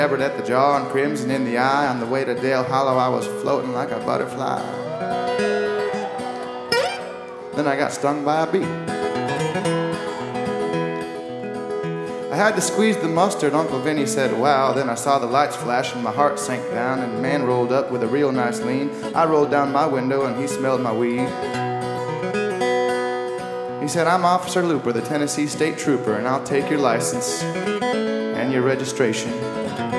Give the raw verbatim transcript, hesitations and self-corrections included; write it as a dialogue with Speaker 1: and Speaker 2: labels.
Speaker 1: Scabbard at the jaw and crimson in the eye. On the way to Dale Hollow, I was floating like a butterfly. Then I got stung by a bee. I had to squeeze the mustard, Uncle Vinny said, wow. Then I saw the lights flash and my heart sank down, and the man rolled up with a real nice lean. I rolled down my window and he smelled my weed. He said, I'm Officer Looper, the Tennessee State Trooper, and I'll take your license and your registration.